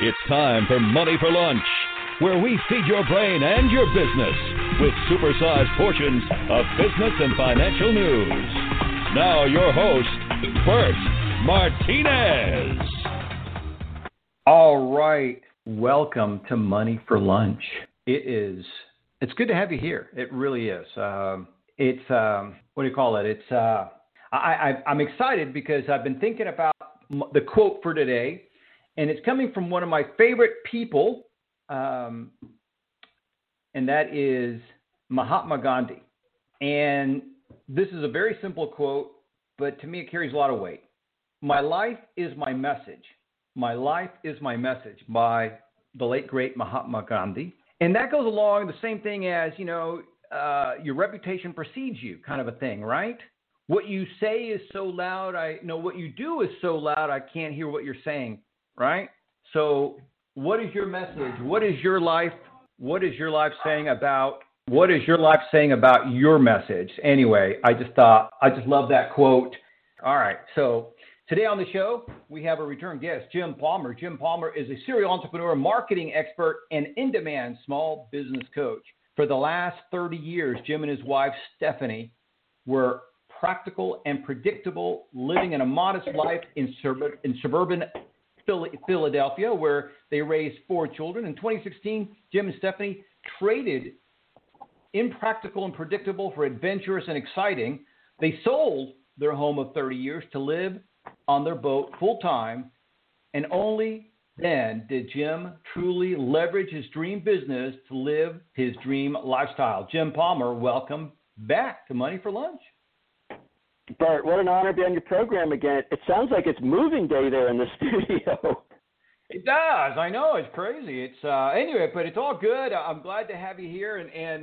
It's time for Money for Lunch, where we feed your brain and your business with supersized portions of business and financial news. Now your host, Bert Martinez. All right. Welcome to Money for Lunch. It's good to have you here. It really is. I'm excited because I've been thinking about the quote for today, and it's coming from one of my favorite people, and that is Mahatma Gandhi. And this is a very simple quote, but to me it carries a lot of weight. My life is my message. My life is my message, by the late, great Mahatma Gandhi. And that goes along the same thing as, your reputation precedes you kind of a thing, right? What you say is so loud, what you do is so loud, I can't hear what you're saying, right? So what is your message? What is your life saying about your message? Anyway, I just love that quote. All right, so today on the show, we have a return guest, Jim Palmer. Jim Palmer is a serial entrepreneur, marketing expert, and in-demand small business coach. For the last 30 years, Jim and his wife, Stephanie, were practical and predictable, living in a modest life in suburban Philadelphia, where they raised 4 children. In 2016, Jim and Stephanie traded impractical and predictable for adventurous and exciting. They sold their home of 30 years to live on their boat full-time, and only then did Jim truly leverage his dream business to live his dream lifestyle. Jim Palmer, welcome back to Money for Lunch. Bert, what an honor to be on your program again. It sounds like it's moving day there in the studio. It does. I know. It's crazy. It's anyway, but it's all good. I'm glad to have you here, and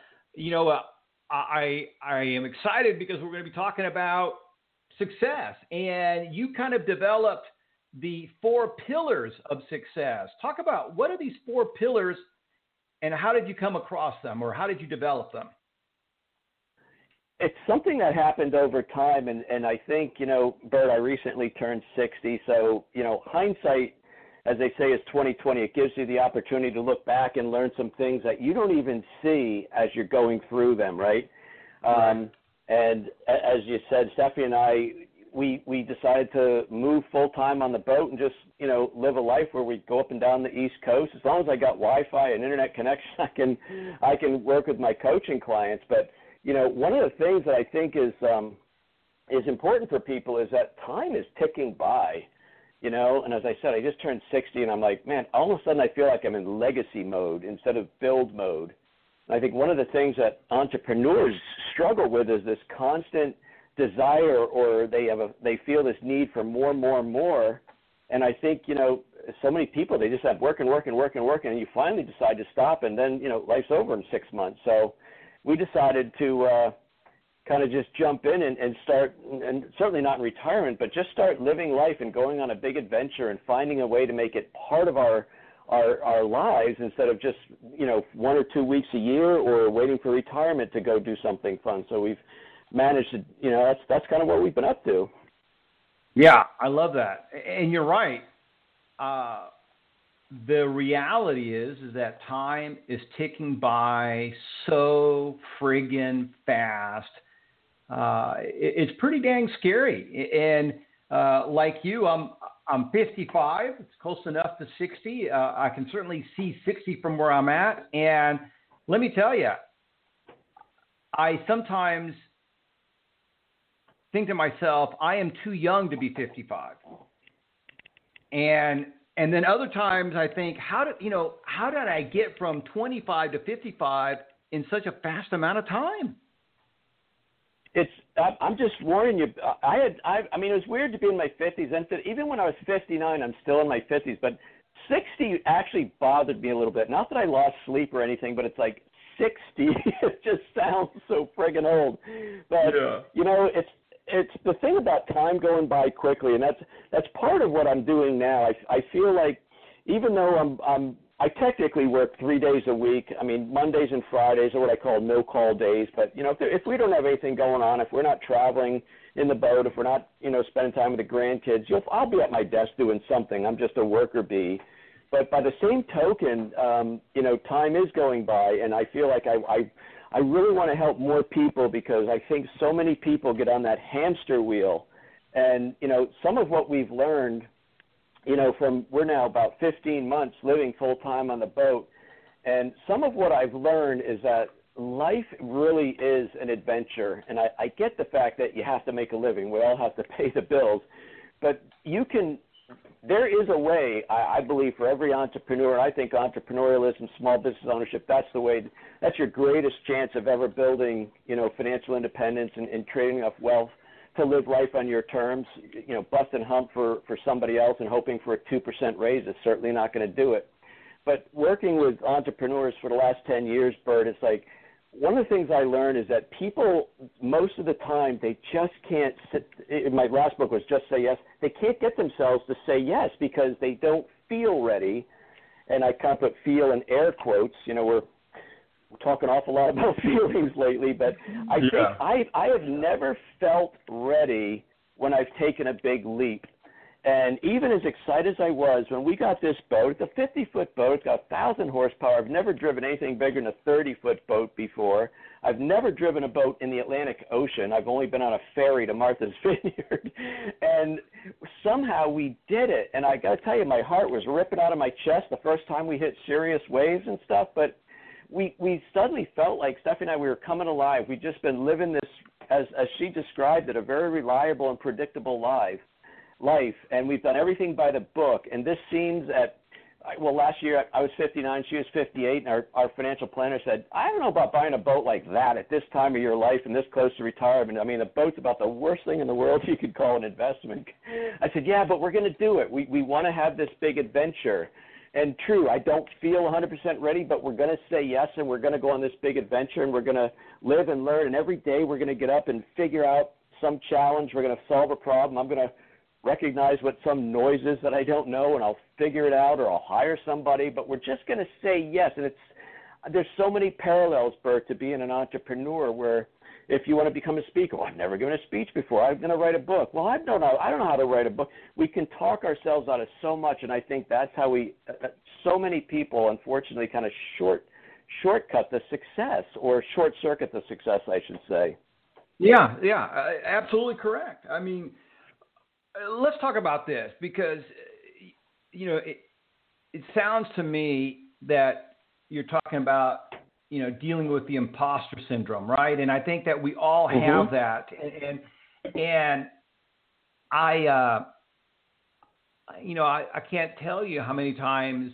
I am excited because we're going to be talking about success, and you kind of developed the 4 pillars of success. Talk about what are these 4 pillars, and how did you come across them, or how did you develop them? It's something that happened over time, and I think, Bert, I recently turned 60, so, hindsight, as they say, is 20/20. It gives you the opportunity to look back and learn some things that you don't even see as you're going through them, right? Right. And as you said, Stephanie and I, we decided to move full-time on the boat and just, live a life where we go up and down the East Coast. As long as I got Wi-Fi and internet connection, I can work with my coaching clients. But, one of the things that I think is important for people is that time is ticking by, and as I said, I just turned 60 and I'm like, man, all of a sudden I feel like I'm in legacy mode instead of build mode. And I think one of the things that entrepreneurs struggle with is this constant desire, or they feel this need for more. And I think, so many people, they just have work, and you finally decide to stop, and then, life's over in 6 months. So we decided to kind of just jump in and start, and certainly not in retirement, but just start living life and going on a big adventure and finding a way to make it part of our lives instead of just, 1 or 2 weeks a year or waiting for retirement to go do something fun. So we've managed to, that's kind of what we've been up to. Yeah, I love that. And you're right. The reality is that time is ticking by so friggin' fast. It's pretty dang scary. And like you, I'm 55. It's close enough to 60. I can certainly see 60 from where I'm at. And let me tell you, I sometimes think to myself, I am too young to be 55. And then other times I think, how did I get from 25 to 55 in such a fast amount of time? I'm just warning you. I mean, it was weird to be in my 50s, and even when I was 59, I'm still in my 50s. But 60 actually bothered me a little bit. Not that I lost sleep or anything, but it's like 60. It just sounds so friggin' old. But it's the thing about time going by quickly, and that's part of what I'm doing now. I feel like even though I technically work 3 days a week. I mean, Mondays and Fridays are what I call no-call days. But, if we don't have anything going on, if we're not traveling in the boat, if we're not, spending time with the grandkids, I'll be at my desk doing something. I'm just a worker bee. But by the same token, time is going by, and I feel like I really want to help more people because I think so many people get on that hamster wheel. And, some of what we've learned, we're now about 15 months living full-time on the boat, and some of what I've learned is that life really is an adventure. And I get the fact that you have to make a living. We all have to pay the bills. But there is a way, I believe, for every entrepreneur. I think entrepreneurialism, small business ownership, that's your greatest chance of ever building, financial independence and creating enough wealth to live life on your terms. Bust and hump for somebody else and hoping for a 2% raise is certainly not going to do it. But working with entrepreneurs for the last 10 years, Bert, it's like one of the things I learned is that people, most of the time, they just can't my last book was Just Say Yes. They can't get themselves to say yes because they don't feel ready. And I kind of put feel in air quotes. We're talking an awful lot about feelings lately, but I think I have never felt ready when I've taken a big leap. And even as excited as I was when we got this boat, it's a 50-foot boat, it's got 1,000 horsepower. I've never driven anything bigger than a 30-foot boat before. I've never driven a boat in the Atlantic Ocean. I've only been on a ferry to Martha's Vineyard. And somehow we did it. And I got to tell you, my heart was ripping out of my chest the first time we hit serious waves and stuff. But we suddenly felt like, Stephanie and I, we were coming alive. We'd just been living this, as she described it, a very reliable and predictable life, and we've done everything by the book. And this seems last year I was 59, she was 58, and our financial planner said, I don't know about buying a boat like that at this time of your life and this close to retirement. I mean, a boat's about the worst thing in the world you could call an investment. I said, yeah, but we're going to do it. We want to have this big adventure. And true, I don't feel 100% ready, but we're going to say yes, and we're going to go on this big adventure, and we're going to live and learn. And every day we're going to get up and figure out some challenge. We're going to solve a problem. I'm going to recognize what some noise is that I don't know, and I'll figure it out, or I'll hire somebody. But we're just going to say yes. And there's so many parallels, Bert, to being an entrepreneur, where if you want to become a speaker, well, I've never given a speech before. I'm going to write a book. Well, I don't know how to write a book. We can talk ourselves out of so much, and I think that's how so many people, unfortunately, kind of shortcut the success, or short-circuit the success, I should say. Yeah, absolutely correct. I mean, let's talk about this because, it sounds to me that you're talking about, dealing with the imposter syndrome, right? And I think that we all have that. And I can't tell you how many times,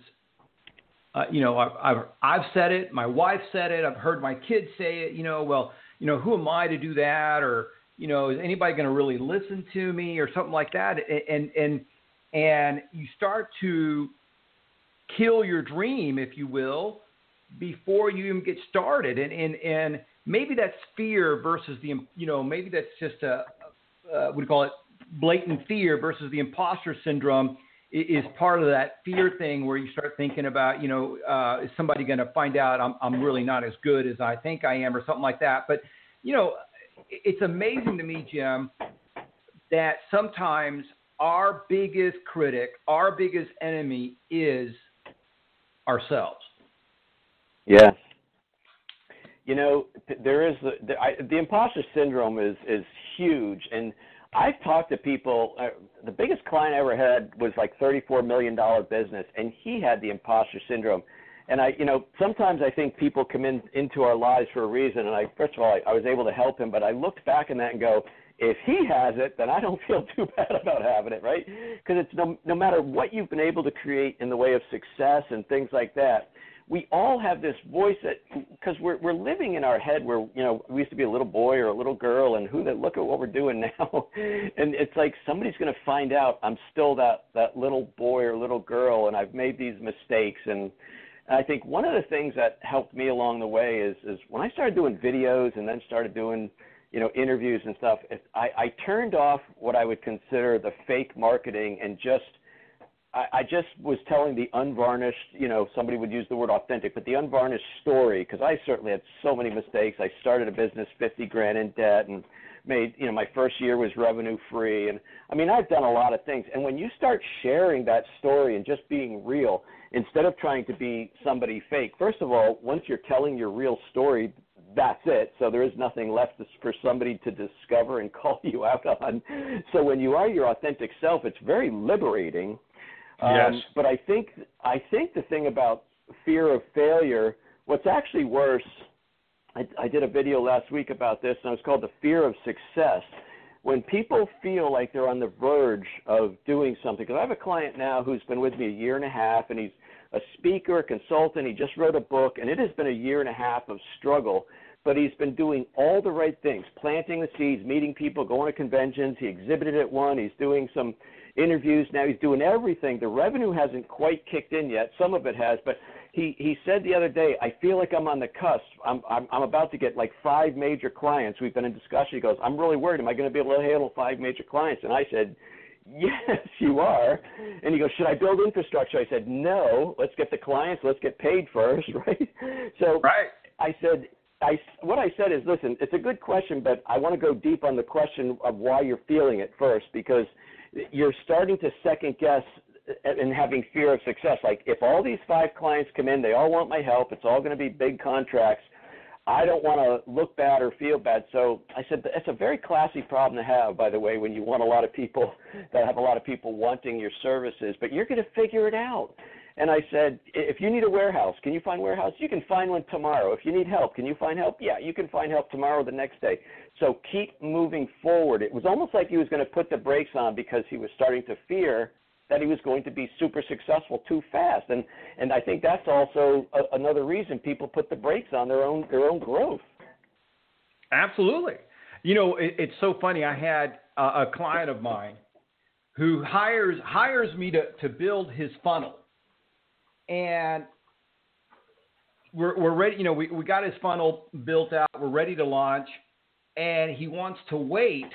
I've said it, my wife said it, I've heard my kids say it, who am I to do that? Or, is anybody going to really listen to me or something like that? And you start to kill your dream, if you will, before you even get started. And maybe that's fear versus maybe that's just what do you call it? Blatant fear versus the imposter syndrome is part of that fear thing where you start thinking about, is somebody going to find out I'm really not as good as I think I am or something like that. But, it's amazing to me, Jim, that sometimes our biggest critic, our biggest enemy is ourselves. Yeah. There is the imposter syndrome is huge. And I've talked to people, the biggest client I ever had was like $34 million business, and he had the imposter syndrome. And sometimes I think people come into our lives for a reason. And first of all, I was able to help him, but I looked back on that and go, if he has it, then I don't feel too bad about having it, right? Because it's no matter what you've been able to create in the way of success and things like that, we all have this voice that, because we're living in our head where, we used to be a little boy or a little girl, and look at what we're doing now. And it's like somebody's going to find out I'm still that little boy or little girl, and I've made these mistakes. And I think one of the things that helped me along the way is when I started doing videos and then started doing, interviews and stuff, I turned off what I would consider the fake marketing and I just was telling the unvarnished, somebody would use the word authentic, but the unvarnished story, because I certainly had so many mistakes. I started a business $50,000 in debt and my first year was revenue free. And I mean, I've done a lot of things. And when you start sharing that story and just being real, instead of trying to be somebody fake, first of all, once you're telling your real story, that's it. So there is nothing left for somebody to discover and call you out on. So when you are your authentic self, it's very liberating. Yes. But I think the thing about fear of failure, what's actually worse, I did a video last week about this, and it was called The Fear of Success. When people feel like they're on the verge of doing something, because I have a client now who's been with me a year and a half, and he's a speaker, a consultant. He just wrote a book, and it has been a year and a half of struggle, but he's been doing all the right things, planting the seeds, meeting people, going to conventions. He exhibited at one. He's doing some interviews now. He's doing everything. The revenue hasn't quite kicked in yet. Some of it has, but he said the other day, I feel like I'm on the cusp. I'm about to get like 5 major clients. We've been in discussion. He goes, I'm really worried. Am I going to be able to handle 5 major clients? And I said, yes, you are. And he goes, should I build infrastructure? I said, no, let's get the clients. Let's get paid first, right? So right. I said, what I said is, listen, it's a good question, but I want to go deep on the question of why you're feeling it first, because you're starting to second guess and having fear of success. Like, if all these 5 clients come in, they all want my help, it's all going to be big contracts, I don't want to look bad or feel bad. So I said, that's a very classy problem to have, by the way, when you want a lot of people, that have a lot of people wanting your services, but you're going to figure it out. And I said, if you need a warehouse, can you find a warehouse? You can find one tomorrow. If you need help, can you find help? Yeah, you can find help tomorrow or the next day. So keep moving forward. It was almost like he was going to put the brakes on because he was starting to fear that he was going to be super successful too fast. And I think that's also another reason people put the brakes on their own growth. Absolutely. You know, it's so funny. I had a client of mine who hires me to build his funnel. And we're ready, you know, we got his funnel built out, we're ready to launch, and he wants to wait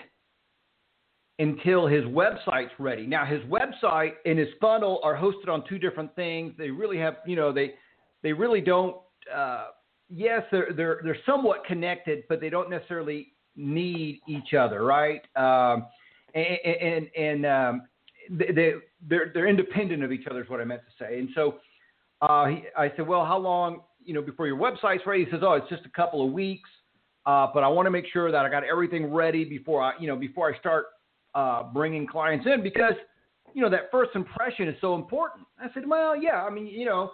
until his website's ready. Now, his website and his funnel are hosted on 2 different things. They really have, you know, they really don't, yes, they're somewhat connected, but they don't necessarily need each other, right? They're independent of each other is what I meant to say. And so I said, well, how long, you know, before your website's ready? He says, oh, it's just a couple of weeks, but I want to make sure that I got everything ready before I start bringing clients in, because, you know, that first impression is so important. I said, well, yeah, I mean, you know,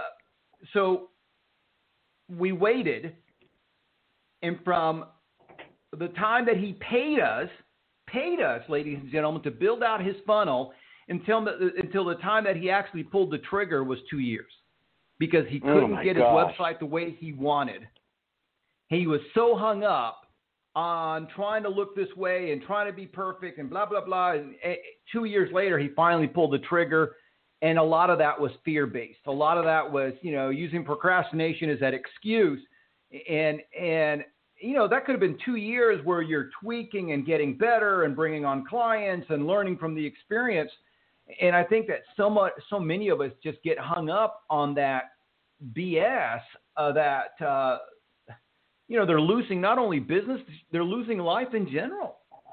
so we waited, and from the time that he paid us, ladies and gentlemen, to build out his funnel until the time that he actually pulled the trigger was 2 years, because he couldn't get his website the way he wanted. He was so hung up on trying to look this way and trying to be perfect and blah, blah, blah. And 2 years later, he finally pulled the trigger. And a lot of that was fear-based. A lot of that was, you know, using procrastination as that excuse. And you know, that could have been 2 years where you're tweaking and getting better and bringing on clients and learning from the experience. And I think that so many of us just get hung up on that BS that, you know, they're losing not only business, they're losing life in general.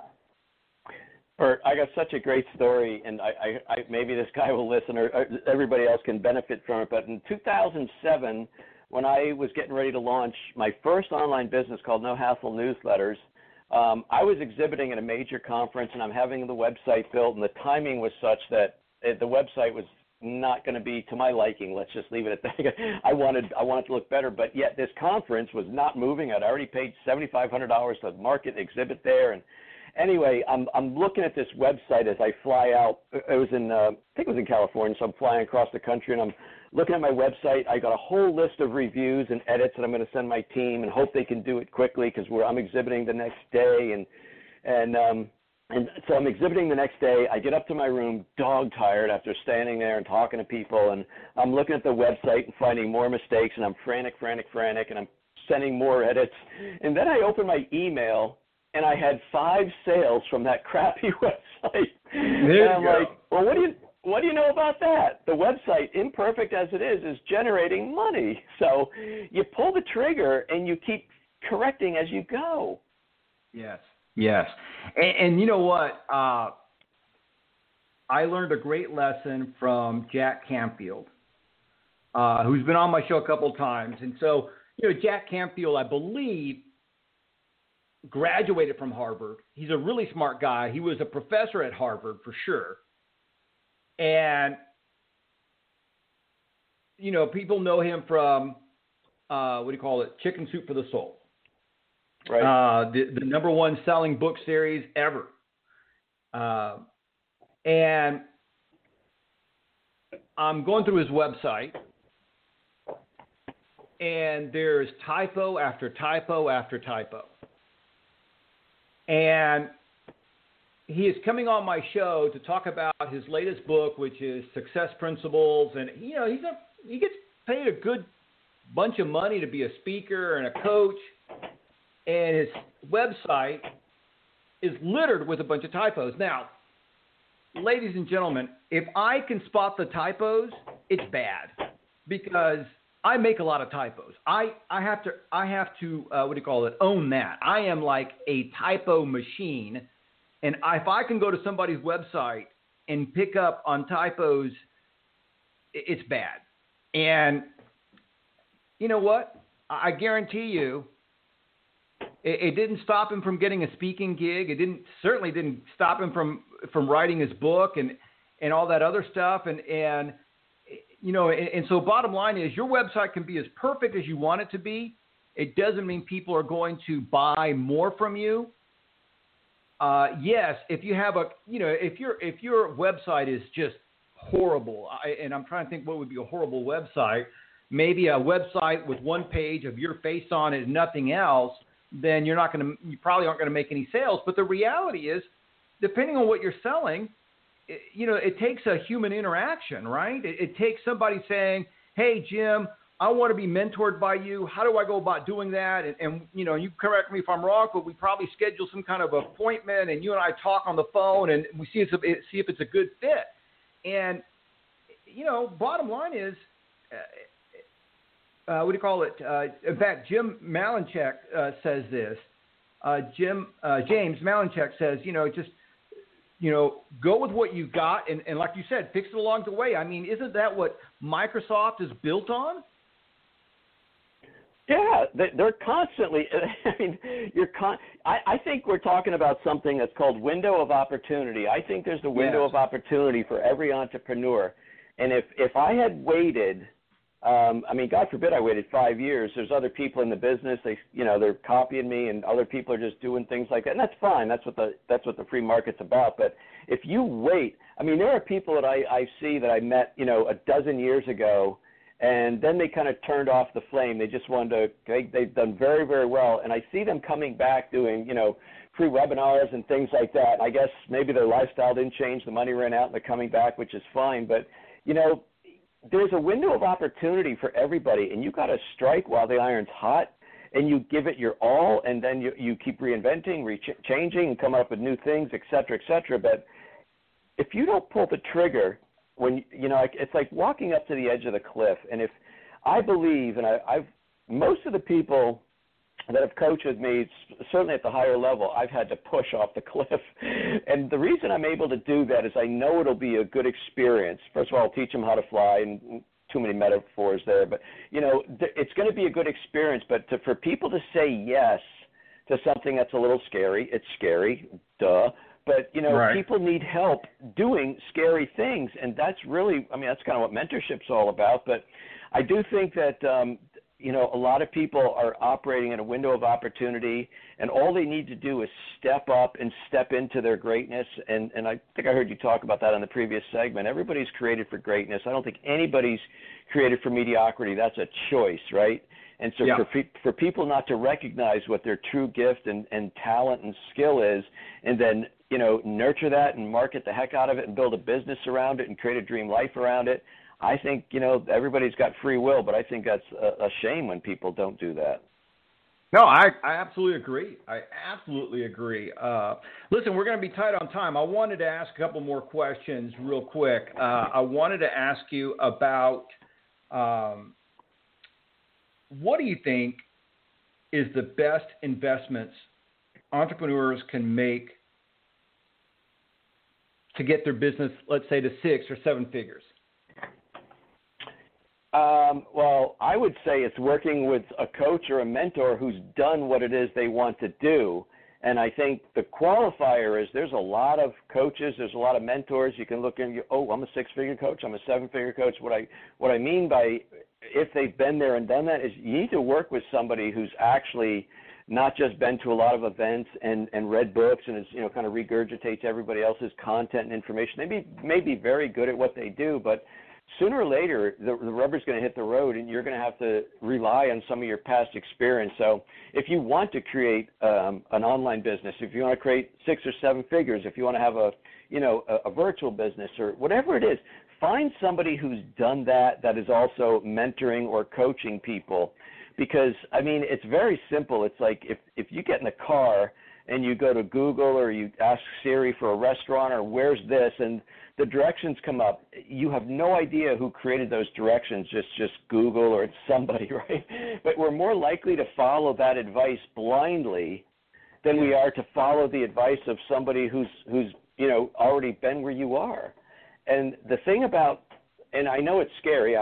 Bert, I got such a great story, and I maybe this guy will listen, or everybody else can benefit from it. But in 2007, when I was getting ready to launch my first online business called No Hassle Newsletters, I was exhibiting at a major conference, and I'm having the website built, and the timing was such that the website was not going to be to my liking. Let's just leave it at that. I wanted to look better, but yet this conference was not moving. I'd already paid $7,500 to market exhibit there, and anyway, I'm looking at this website as I fly out. It was in I think it was in California, so I'm flying across the country, and I'm looking at my website. I got a whole list of reviews and edits that I'm going to send my team and hope they can do it quickly, because I'm exhibiting the next day, and so I'm exhibiting the next day. I get up to my room, dog tired after standing there and talking to people, and I'm looking at the website and finding more mistakes, and I'm frantic, and I'm sending more edits. And then I open my email, and I had 5 sales from that crappy website. And I'm like, well, what do you know about that? The website, imperfect as it is generating money. So you pull the trigger and you keep correcting as you go. Yes. Yes. And you know what? I learned a great lesson from Jack Canfield, who's been on my show a couple of times. And so, Jack Canfield, I believe, graduated from Harvard. He's a really smart guy. He was a professor at Harvard for sure. And, people know him from, Chicken Soup for the Soul. Right. The number one selling book series ever. And I'm going through his website, and there's typo after typo after typo. And he is coming on my show to talk about his latest book, which is Success Principles. And, he gets paid a good bunch of money to be a speaker and a coach. And his website is littered with a bunch of typos. Now, ladies and gentlemen, if I can spot the typos, it's bad because I make a lot of typos. I have to own that. I am like a typo machine, and if I can go to somebody's website and pick up on typos, it's bad. And you know what? I guarantee you, it didn't stop him from getting a speaking gig. It certainly didn't stop him from writing his book and all that other stuff. And so bottom line is your website can be as perfect as you want it to be. It doesn't mean people are going to buy more from you. Yes, if you have if your website is just horrible, and I'm trying to think what would be a horrible website, maybe a website with one page of your face on it and nothing else, then you probably aren't going to make any sales. But the reality is, depending on what you're selling, it takes a human interaction, right? It takes somebody saying, hey, Jim, I want to be mentored by you. How do I go about doing that? And you correct me if I'm wrong, but we probably schedule some kind of appointment, and you and I talk on the phone, and we see if it's a good fit. And, bottom line is, in fact, Jim Malinchak says this. James Malinchak says, just, go with what you got. And like you said, fix it along the way. I mean, isn't that what Microsoft is built on? Yeah, they're constantly. I mean, I think we're talking about something that's called window of opportunity. I think there's a window of opportunity for every entrepreneur. And if I had waited, God forbid I waited 5 years. There's other people in the business. They're copying me, and other people are just doing things like that, and that's fine. That's what the free market's about. But if you wait, there are people that I see that I met, a dozen years ago, and then they kind of turned off the flame. They just wanted to. They've done very, very well, and I see them coming back doing, free webinars and things like that. I guess maybe their lifestyle didn't change. The money ran out, and they're coming back, which is fine. But there's a window of opportunity for everybody, and you got to strike while the iron's hot, and you give it your all, and then you keep reinventing, changing, and coming up with new things, et cetera, et cetera. But if you don't pull the trigger, it's like walking up to the edge of the cliff. And if I believe, and most of the people that have coached with me, certainly at the higher level, I've had to push off the cliff. And the reason I'm able to do that is I know it'll be a good experience. First of all, I'll teach them how to fly, and too many metaphors there. But, it's going to be a good experience. But for people to say yes to something that's a little scary, it's scary, duh. But, right. People need help doing scary things. And that's really, that's kind of what mentorship's all about. But I do think that, a lot of people are operating in a window of opportunity, and all they need to do is step up and step into their greatness. And I think I heard you talk about that in the previous segment. Everybody's created for greatness. I don't think anybody's created for mediocrity. That's a choice, right? And so for people not to recognize what their true gift and talent and skill is, and then, nurture that and market the heck out of it and build a business around it and create a dream life around it, I think, everybody's got free will, but I think that's a shame when people don't do that. No, I absolutely agree. Listen, we're going to be tight on time. I wanted to ask a couple more questions real quick. I wanted to ask you about what do you think is the best investments entrepreneurs can make to get their business, let's say, to 6 or 7 figures? Well, I would say it's working with a coach or a mentor who's done what it is they want to do. And I think the qualifier is there's a lot of coaches, there's a lot of mentors. You can look and I'm a 6-figure coach, I'm a 7-figure coach. What I mean by if they've been there and done that is you need to work with somebody who's actually not just been to a lot of events and read books and is, kind of regurgitates everybody else's content and information. They may be very good at what they do, but sooner or later, the rubber's going to hit the road, and you're going to have to rely on some of your past experience. So if you want to create an online business, if you want to create 6 or 7 figures, if you want to have a virtual business or whatever it is, find somebody who's done that is also mentoring or coaching people. Because, it's very simple. It's like if you get in the car and you go to Google or you ask Siri for a restaurant or where's this, and the directions come up, you have no idea who created those directions, just Google or it's somebody, right? But we're more likely to follow that advice blindly than we are to follow the advice of somebody who's already been where you are. And the thing about, and I know it's scary,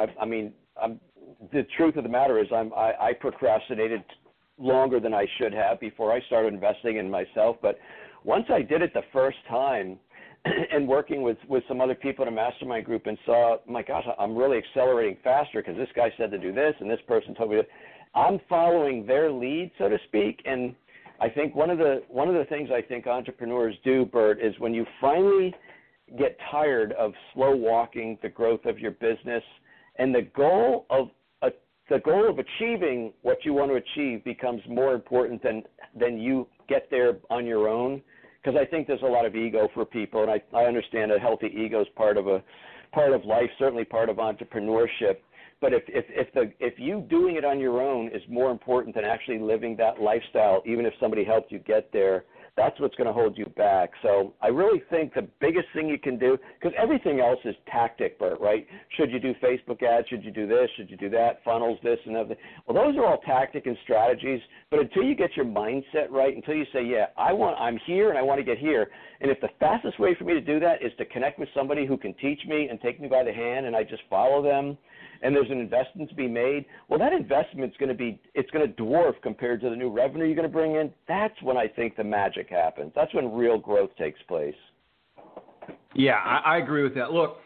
the truth of the matter is I procrastinated longer than I should have before I started investing in myself. But once I did it the first time and working with some other people in a mastermind group and saw, my gosh, I'm really accelerating faster because this guy said to do this and this person told me that, I'm following their lead, so to speak. And I think one of the things I think entrepreneurs do, Bert, is when you finally get tired of slow walking the growth of your business and the goal of achieving what you want to achieve becomes more important than you get there on your own. Because I think there's a lot of ego for people, and I understand a healthy ego is part of life, certainly part of entrepreneurship. But if you doing it on your own is more important than actually living that lifestyle, even if somebody helped you get there, that's what's going to hold you back. So I really think the biggest thing you can do, because everything else is tactic, Bert, right? Should you do Facebook ads? Should you do this? Should you do that? Funnels, this and everything. Well, those are all tactic and strategies. But until you get your mindset right, until you say, yeah, I'm here and I want to get here. And if the fastest way for me to do that is to connect with somebody who can teach me and take me by the hand and I just follow them, and there's an investment to be made, well, that investment's going to dwarf compared to the new revenue you're going to bring in. That's when I think the magic happens. That's when real growth takes place. Yeah, I agree with that. Look,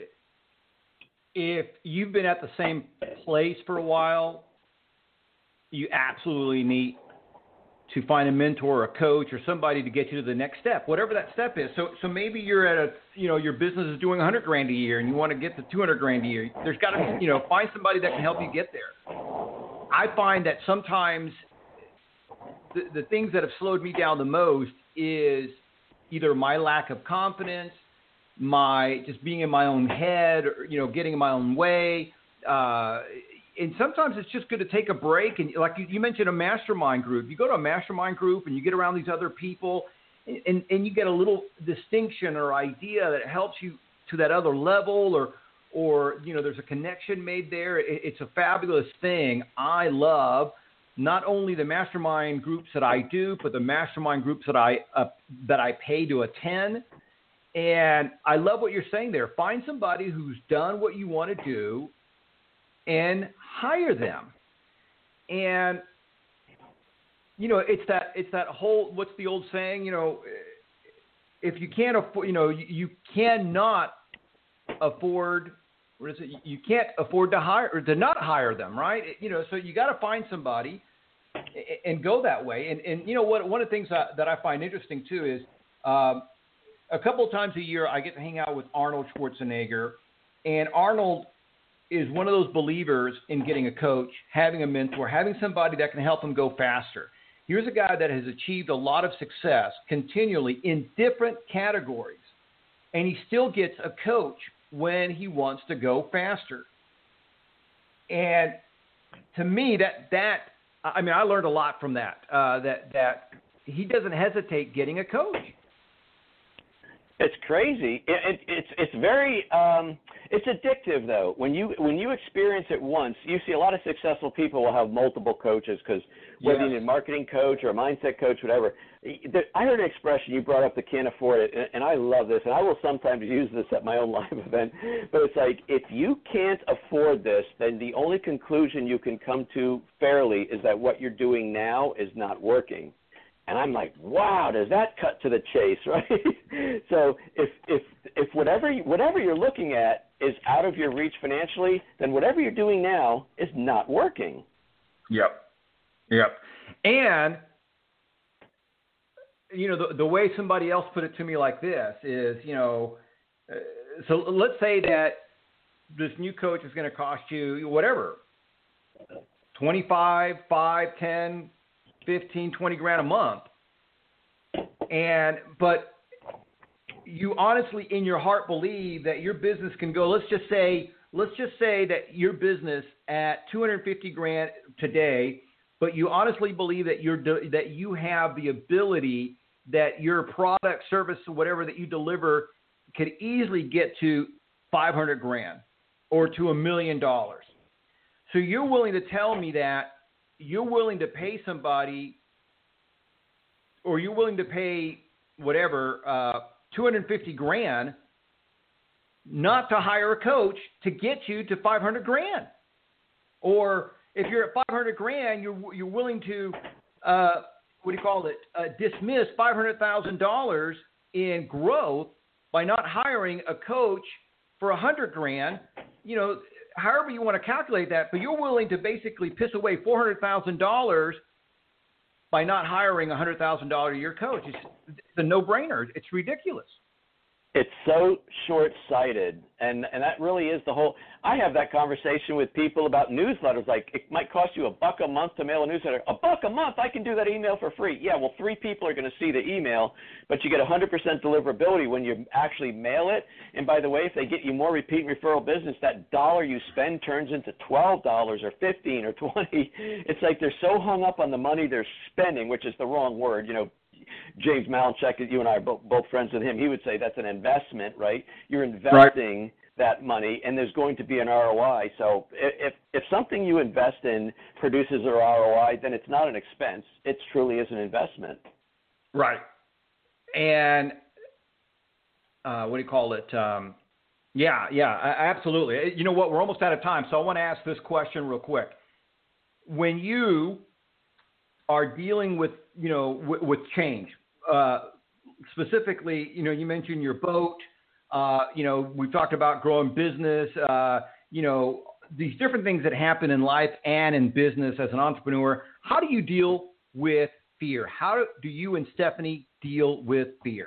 if you've been at the same place for a while, you absolutely need to find a mentor or a coach or somebody to get you to the next step, whatever that step is. So maybe you're at your business is doing $100,000 a year and you want to get to $200,000 a year. There's got to be, find somebody that can help you get there. I find that sometimes the things that have slowed me down the most is either my lack of confidence, my just being in my own head, or, getting in my own way. And sometimes it's just good to take a break. And like you mentioned, a mastermind group. You go to a mastermind group and you get around these other people and you get a little distinction or idea that helps you to that other level or there's a connection made there. It's a fabulous thing. I love not only the mastermind groups that I do, but the mastermind groups that I pay to attend. And I love what you're saying there. Find somebody who's done what you want to do and hire them. And, it's that whole, what's the old saying, if you can't afford, you cannot afford, what is it? You can't afford to hire or to not hire them, right? So you got to find somebody and go that way. And one of the things that I find interesting too is a couple of times a year I get to hang out with Arnold Schwarzenegger, and Arnold is one of those believers in getting a coach, having a mentor, having somebody that can help him go faster. Here's a guy that has achieved a lot of success continually in different categories, and he still gets a coach when he wants to go faster. And to me, I learned a lot from that, that he doesn't hesitate getting a coach. It's crazy. It's very it's addictive though. When you experience it once, you see a lot of successful people will have multiple coaches because whether you need a marketing coach or a mindset coach, whatever. I heard an expression you brought up that can't afford it, and I love this, and I will sometimes use this at my own live event. But it's like if you can't afford this, then the only conclusion you can come to fairly is that what you're doing now is not working. And I'm like, wow, does that cut to the chase, right? So if whatever you're looking at is out of your reach financially, then whatever you're doing now is not working. Yep. And, you know, the way somebody else put it to me like this is, you know, so let's say that this new coach is going to cost you whatever, 25, 5, 10, 15, 20 grand a month. But you honestly in your heart believe that your business can go, let's just say that your business at 250 grand today, but you honestly believe that that you have the ability that your product, service, or whatever that you deliver could easily get to 500 grand or to $1 million. So you're willing to tell me that you're willing to pay somebody, or you're willing to pay whatever, 250 grand not to hire a coach to get you to 500 grand. Or if you're at 500 grand, you're willing to, dismiss $500,000 in growth by not hiring a coach for 100 grand, you know, however you want to calculate that, but you're willing to basically piss away $400,000 by not hiring a $100,000 a year coach. It's a no-brainer. It's ridiculous. It's so short-sighted, and that really is the whole. I have that conversation with people about newsletters. Like, it might cost you $1 a month to mail a newsletter. $1 a month, I can do that email for free. Yeah, well, 3 people are going to see the email, but you get 100% deliverability when you actually mail it. And by the way, if they get you more repeat and referral business, that dollar you spend turns into $12 or $15 or $20. It's like they're so hung up on the money they're spending, which is the wrong word, you know. James Malinchak, you and I are both friends with him. He would say that's an investment, right? You're investing that money, and there's going to be an ROI. So if something you invest in produces an ROI, then it's not an expense. It truly is an investment. Right. And absolutely. You know what? We're almost out of time, so I want to ask this question real quick. When you are dealing with, you know, with change, specifically, you know, you mentioned your boat, you know, we talked about growing business, you know, these different things that happen in life and in business as an entrepreneur. How do you deal with fear? How do you and Stephanie deal with fear?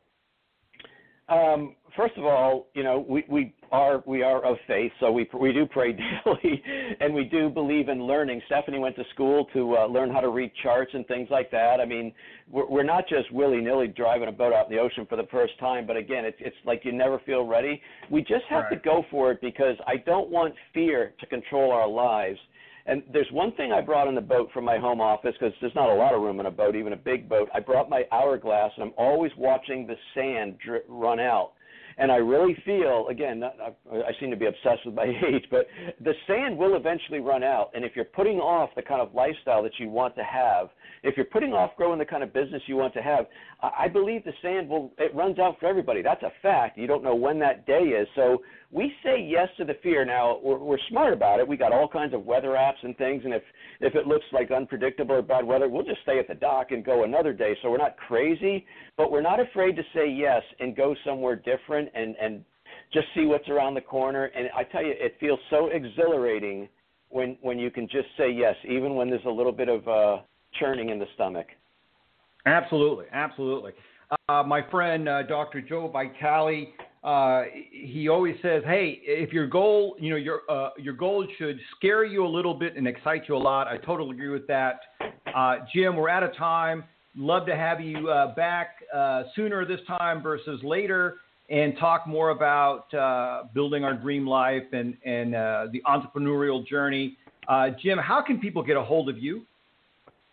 First of all, you know, we are of faith, so we do pray daily, and we do believe in learning. Stephanie went to school to learn how to read charts and things like that. I mean, we're not just willy-nilly driving a boat out in the ocean for the first time, but again, it's like you never feel ready. We just have to go for it because I don't want fear to control our lives. And there's one thing I brought on the boat from my home office, because there's not a lot of room in a boat, even a big boat. I brought my hourglass, and I'm always watching the sand run out. And I really feel, again, I seem to be obsessed with my age, but the sand will eventually run out. And if you're putting off the kind of lifestyle that you want to have, if you're putting off growing the kind of business you want to have, I believe the sand it runs out for everybody. That's a fact. You don't know when that day is. So we say yes to the fear. Now, we're smart about it. We got all kinds of weather apps and things, and if it looks like unpredictable or bad weather, we'll just stay at the dock and go another day. So we're not crazy, but we're not afraid to say yes and go somewhere different and just see what's around the corner. And I tell you, it feels so exhilarating when you can just say yes, even when there's a little bit of churning in the stomach. Absolutely. My friend, Dr. Joe Vitale, he always says, hey, if your goal, you know, your goal should scare you a little bit and excite you a lot. I totally agree with that. Jim, we're out of time. Love to have you back sooner this time versus later and talk more about building our dream life and the entrepreneurial journey. Jim, how can people get a hold of you?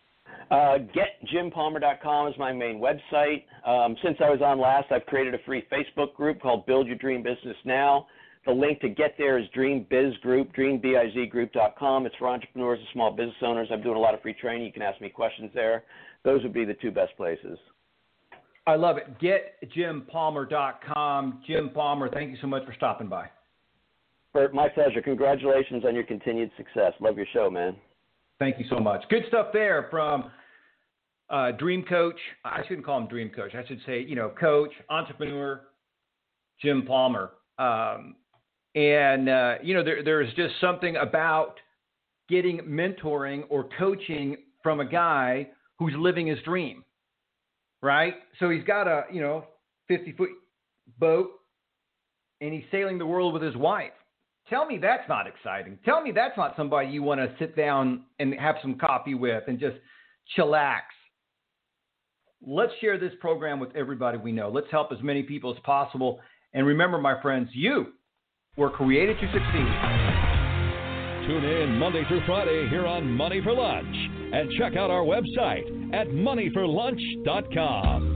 GetJimPalmer.com is my main website. Since I was on last, I've created a free Facebook group called Build Your Dream Business Now. The link to get there is Dream Biz Group, dreambizgroup.com. It's for entrepreneurs and small business owners. I'm doing a lot of free training. You can ask me questions there. Those would be the two best places. I love it. GetJimPalmer.com. Jim Palmer, thank you so much for stopping by. Bert, my pleasure. Congratulations on your continued success. Love your show, man. Thank you so much. Good stuff there from Dream Coach. I shouldn't call him Dream Coach. I should say, coach, entrepreneur, Jim Palmer. There's just something about getting mentoring or coaching from a guy who's living his dream, right? So he's got a, 50-foot boat and he's sailing the world with his wife. Tell me that's not exciting. Tell me that's not somebody you want to sit down and have some coffee with and just chillax. Let's share this program with everybody we know. Let's help as many people as possible. And remember, my friends, you were created to succeed. Tune in Monday through Friday here on Money for Lunch. And check out our website at moneyforlunch.com.